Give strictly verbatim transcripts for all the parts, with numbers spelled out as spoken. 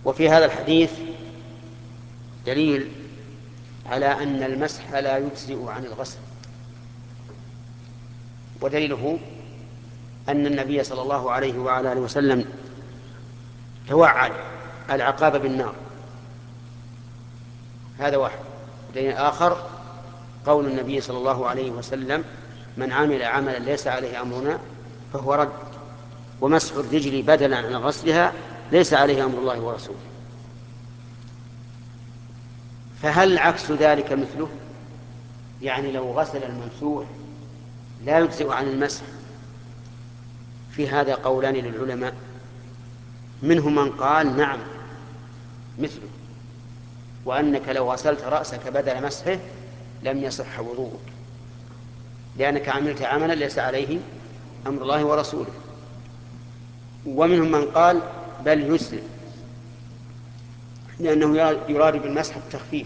وفي هذا الحديث دليل على أن المسح لا يجزئ عن الغسل، ودليله أن النبي صلى الله عليه وعلى آله وسلم توعد العقاب بالنار، هذا واحد. دليل آخر قول النبي صلى الله عليه وسلم: من عمل عملا ليس عليه أمرنا فهو رد، ومسح الرجل بدلا عن غسلها ليس عليه أمر الله ورسوله. فهل عكس ذلك مثله؟ يعني لو غسل الممسوح لا يجزئ عن المسح؟ في هذا قولان للعلماء، منهم من قال نعم مثله، وأنك لو غسلت رأسك بدل مسحه لم يصح وضوءك، لأنك عملت عملا ليس عليه أمر الله ورسوله. ومنهم من قال بل يجزئ، لأنه يراد بالمسح التخفيف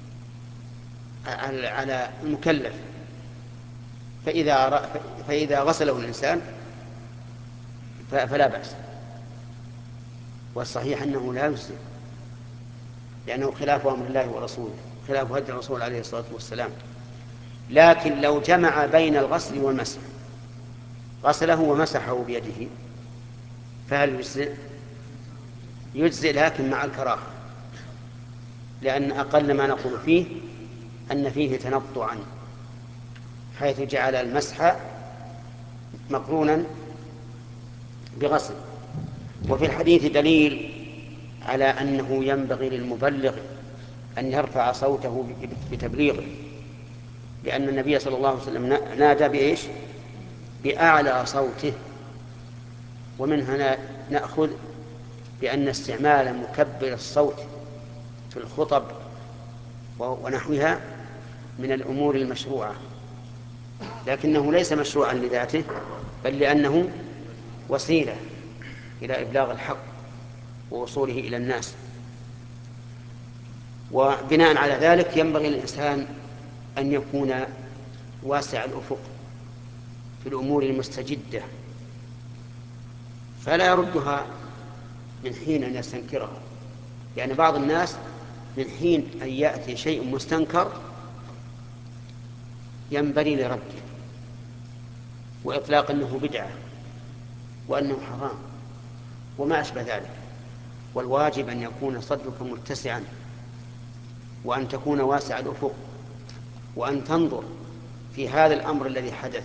على المكلف، فإذا, فإذا غسله الإنسان فلا بأس. والصحيح أنه لا يجزئ، لأنه خلاف أمر الله ورسوله، خلاف هدي الرسول عليه الصلاة والسلام. لكن لو جمع بين الغسل والمسح، غسله ومسحه بيده، فهل يجزئ؟ يجزئ لكن مع الكراهة، لأن أقل ما نقول فيه أن فيه تنطعا، حيث جعل المسح مقرونا بغسل. وفي الحديث دليل على أنه ينبغي للمبلغ أن يرفع صوته بتبليغه، لأن النبي صلى الله عليه وسلم نادى بإيش؟ بأعلى صوته. ومن هنا نأخذ بأن استعمال مكبر الصوت في الخطب ونحوها من الأمور المشروعة، لكنه ليس مشروعا لذاته، بل لأنه وسيلة إلى إبلاغ الحق ووصوله إلى الناس. وبناء على ذلك ينبغي للإنسان أن يكون واسع الأفق في الأمور المستجدة، فلا يردها من حين أن يستنكرها، يعني بعض الناس من حين أن يأتي شيء مستنكر ينبغي لرده وإطلاق أنه بدعة وأنه حرام وما أشبه ذلك. والواجب أن يكون صدرك متسعا، وأن تكون واسع الأفق، وأن تنظر في هذا الأمر الذي حدث.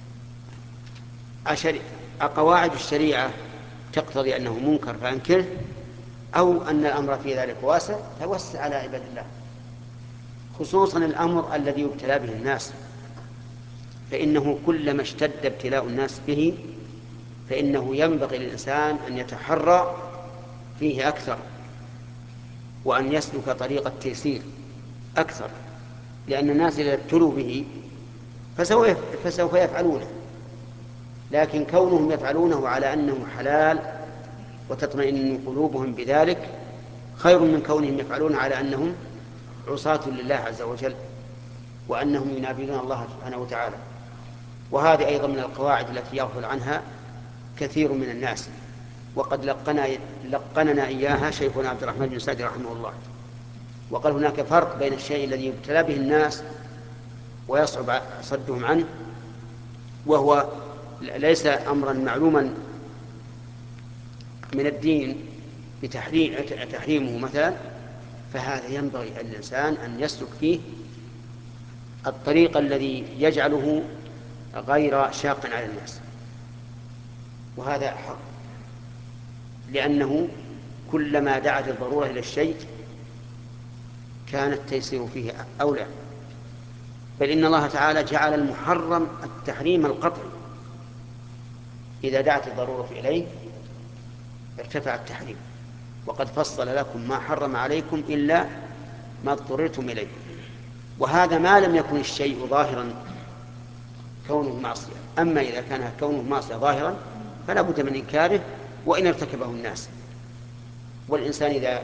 قواعد الشريعة تقتضي أنه منكر فأنكره، أو أن الأمر في ذلك واسع توسع على عباد الله، خصوصا الأمر الذي يبتلى به الناس، فإنه كلما اشتد ابتلاء الناس به فإنه ينبغي للإنسان أن يتحرى فيه أكثر، وأن يسلك طريق التيسير أكثر، لأن الناس إذا ابتلوا به فسوف يفعلونه، لكن كونهم يفعلونه على أنه حلال وتطمئن قلوبهم بذلك خير من كونهم يفعلون على أنهم عصاة لله عز وجل، وأنهم ينابذون الله سبحانه وتعالى. وهذه أيضا من القواعد التي يغفل عنها كثير من الناس، وقد لقنا لقننا إياها شيخنا عبد الرحمن بن سعدي رحمه الله، وقال هناك فرق بين الشيء الذي يبتلى به الناس ويصعب صدهم عنه، وهو ليس أمرا معلوما من الدين بتحريمه مثلا، فهذا ينبغي الإنسان أن يسلك فيه الطريق الذي يجعله غير شاق على الناس، وهذا حق، لأنه كلما دعت الضرورة إلى الشيء كان التيسير فيه أولى. بل إن الله تعالى جعل المحرم التحريم القطعي، إذا دعت الضرورة إليه ارتفع التحريم، وقد فصل لكم ما حرم عليكم إلا ما اضطررتم إليه. وهذا ما لم يكن الشيء ظاهرا كونه معصية، أما إذا كان كونه معصية ظاهرا فلا بد من إنكاره وإن ارتكبه الناس. والإنسان إذا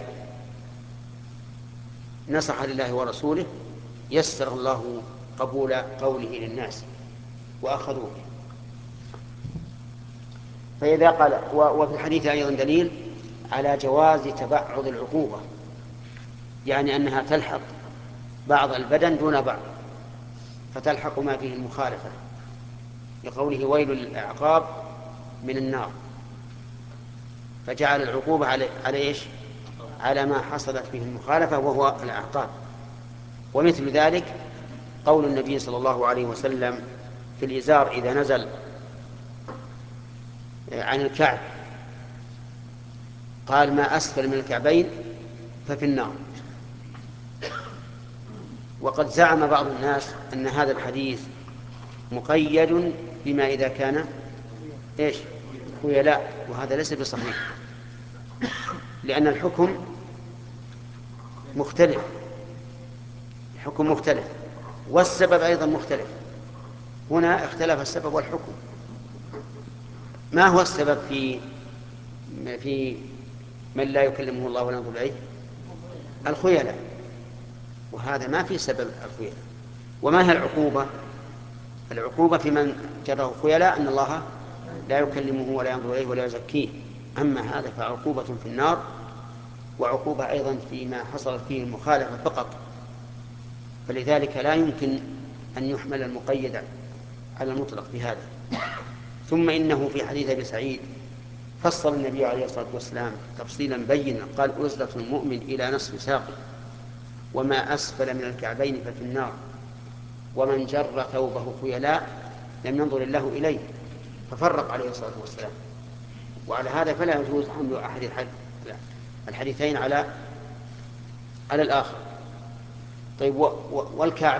نصح لله ورسوله يسر الله قبول قوله للناس وأخذوا به. فإذا قال، وفي الحديث أيضا دليل على جواز تبعض العقوبة، يعني أنها تلحق بعض البدن دون بعض، فتلحق ما فيه المخالفة، لقوله ويل للأعقاب من النار، فجعل العقوبة على على إيش؟ على ما حصلت به المخالفة وهو الأعقاب. ومثل ذلك قول النبي صلى الله عليه وسلم في الإزار إذا نزل عن الكعب قال ما أسفل من الكعبين ففي النار. وقد زعم بعض الناس أن هذا الحديث مقيد بما إذا كان إيش؟ خيلاء، وهذا ليس بصحيح، لأن الحكم مختلف، الحكم مختلف والسبب أيضا مختلف. هنا اختلف السبب والحكم. ما هو السبب في في من لا يكلمه الله ولا ينظر إليه؟ الخيلاء، وهذا ما في سبب الخيلاء. وما هي العقوبة؟ العقوبة في من جره خيلاء أن الله لا يكلمه ولا ينظر إليه ولا يزكيه. أما هذا فعقوبة في النار، وعقوبة أيضا فيما حصلت فيه المخالفة فقط. فلذلك لا يمكن أن يحمل المقيد على المطلق بهذا. ثم إنه في حديث أبي سعيد فصل النبي عليه الصلاة والسلام تفصيلا بينا، قال أزلة المؤمن إلى نصف ساقه، وما أسفل من الكعبين ففي النار، ومن جر ثوبه خيلاء لم ينظر الله إليه، ففرق عليه الصلاة والسلام. وعلى هذا فلا يجوز حمل أحد الحديثين على على الآخر. طيب والكعب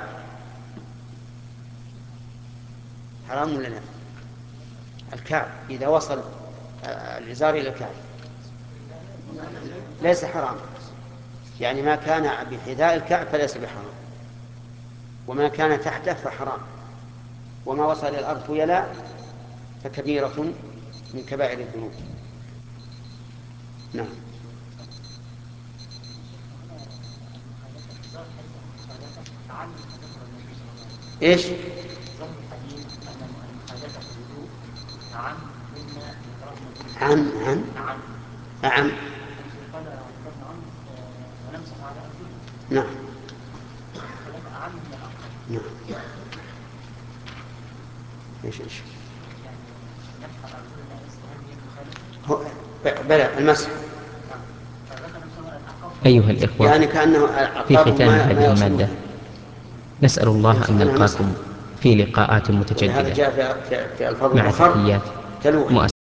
حرام ولا لا؟ الكعب إذا وصل الإزار إلى الكعب ليس حرام، يعني ما كان بحذاء الكعب فليس بحرام، وما كان تحته فحرام، وما وصل إلى الأرض خيلاء فكبيرة من كبائر الذنوب. نعم. إيش؟ عن عن عن نعم نعم. إيش إيش هو بلى المسح أيها الإخوة، يعني كأنه في ختام ما ما هذه المادة نسأل الله أن نلقاكم في لقاءات ولهذا متجددة. جاء في, في, في الفاظ مع الأخر تحيات تلوح.